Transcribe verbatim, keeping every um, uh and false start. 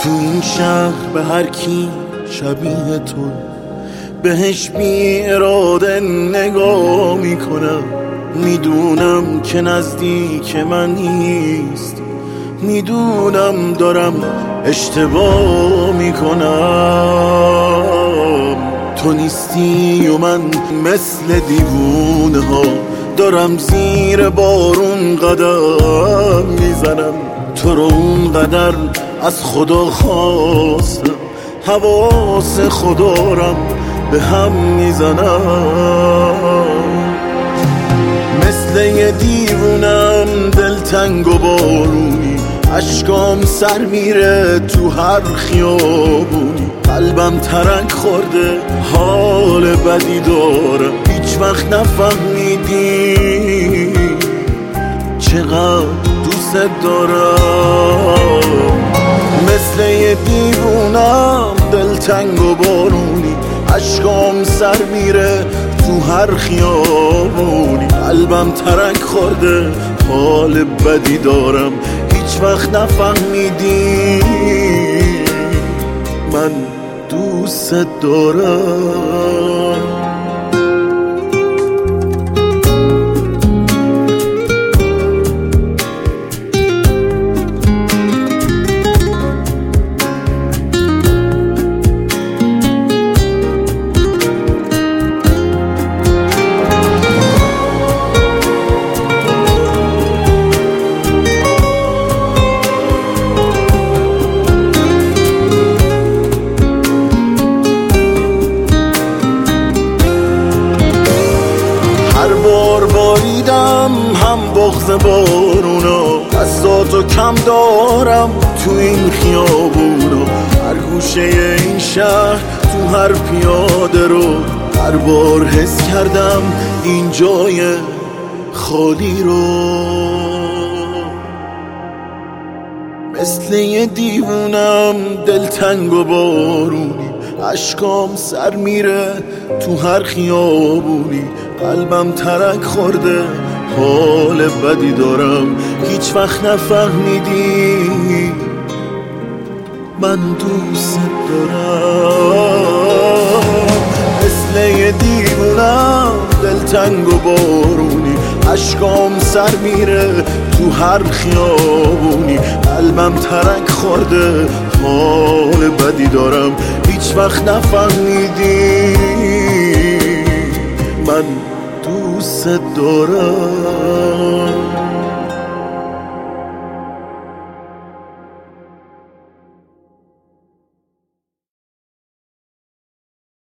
تو این شهر به هر کی شبیه تو بهش بی اراده نگاه میکنم. میدونم که نزدیک من نیست، میدونم دارم اشتباه میکنم. تو نیستی و من مثل دیوونه ها دارم زیر بارون قدم میزنم. تو رو اون قدر از خدا خواستم، حواس خدارم به هم میزنم. مثل یه دیوونم دلتنگ و بارونی، اشکام سر میره تو هر خیابونی. قلبم ترک خورده حال بدی دارم، هیچ وقت نفهمیدی چقدر دوست دارم. مثل یه دیوونم دلتنگ و بارونی، اشکام سر میره تو هر خیابونی. قلبم ترک خورده حال بدی دارم، هیچ وقت نفهمیدی من دوست دارم. باریدم هم بغض بارونا، دستاتو کم دارم تو این خیابونا. هر گوشه این شهر تو هر پیاده رو هر بار حس کردم این جای خالی رو. مثل یه دیوونم دلتنگ و بارونی، اشکام سر میره تو هر خیابونی. قلبم ترک خورده حال بدی دارم، هیچ وقت نفهمیدی من دوست دارم. مثل یه دیوونم دلتنگ و بارونی، اشکام سر میره تو هر خیابونی. قلبم ترک خورده حال بدی دارم، هیچ وقت نفهمیدی من دوست دارم.